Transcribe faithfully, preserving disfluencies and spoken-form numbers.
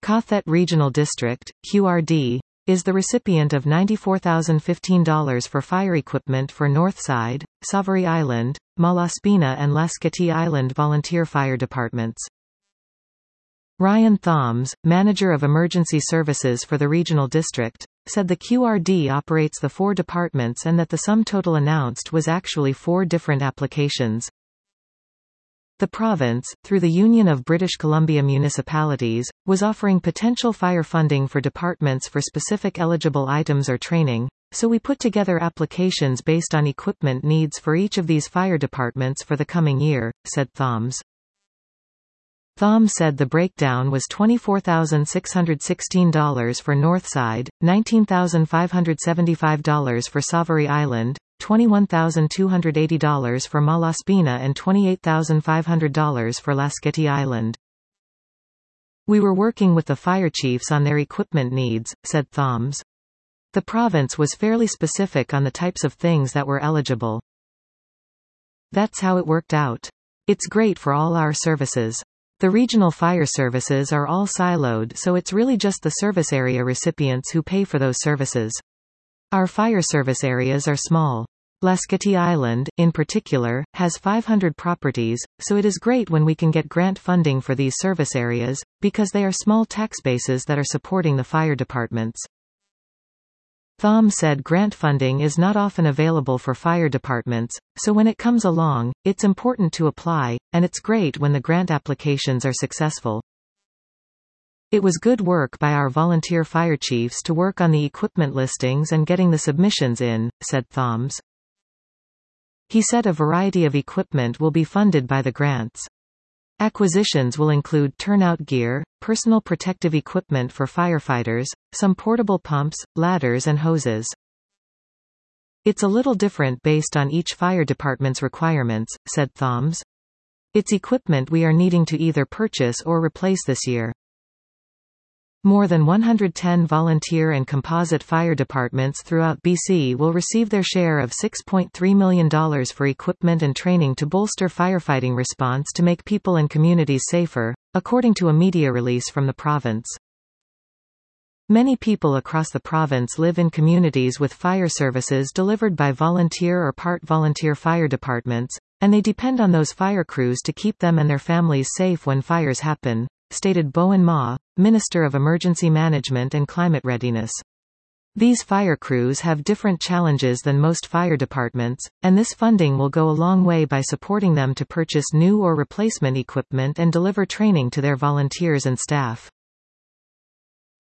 Kathet Regional District, Q R D, is the recipient of ninety-four thousand fifteen dollars for fire equipment for Northside, Sauvary Island, Malaspina and Laskati Island volunteer fire departments. Ryan Thoms, manager of emergency services for the regional district, said the Q R D operates the four departments and that the sum total announced was actually four different applications. The province, through the Union of British Columbia Municipalities, was offering potential fire funding for departments for specific eligible items or training, so we put together applications based on equipment needs for each of these fire departments for the coming year, said Thoms. Thoms said the breakdown was twenty-four thousand six hundred sixteen dollars for Northside, nineteen thousand five hundred seventy-five dollars for Sauvary Island, twenty-one thousand two hundred eighty dollars for Malaspina and twenty-eight thousand five hundred dollars for Laskati Island. We were working with the fire chiefs on their equipment needs, said Thoms. The province was fairly specific on the types of things that were eligible. That's how it worked out. It's great for all our services. The regional fire services are all siloed, so it's really just the service area recipients who pay for those services. Our fire service areas are small. Laskati Island, in particular, has five hundred properties, so it is great when we can get grant funding for these service areas, because they are small tax bases that are supporting the fire departments. Thoms said grant funding is not often available for fire departments, so when it comes along, it's important to apply, and it's great when the grant applications are successful. It was good work by our volunteer fire chiefs to work on the equipment listings and getting the submissions in, said Thoms. He said a variety of equipment will be funded by the grants. Acquisitions will include turnout gear, personal protective equipment for firefighters, some portable pumps, ladders and hoses. It's a little different based on each fire department's requirements, said Thoms. It's equipment we are needing to either purchase or replace this year. More than one hundred ten volunteer and composite fire departments throughout B C will receive their share of six point three million dollars for equipment and training to bolster firefighting response to make people and communities safer, according to a media release from the province. Many people across the province live in communities with fire services delivered by volunteer or part-volunteer fire departments, and they depend on those fire crews to keep them and their families safe when fires happen, stated Bowen Ma, Minister of Emergency Management and Climate Readiness. These fire crews have different challenges than most fire departments, and this funding will go a long way by supporting them to purchase new or replacement equipment and deliver training to their volunteers and staff.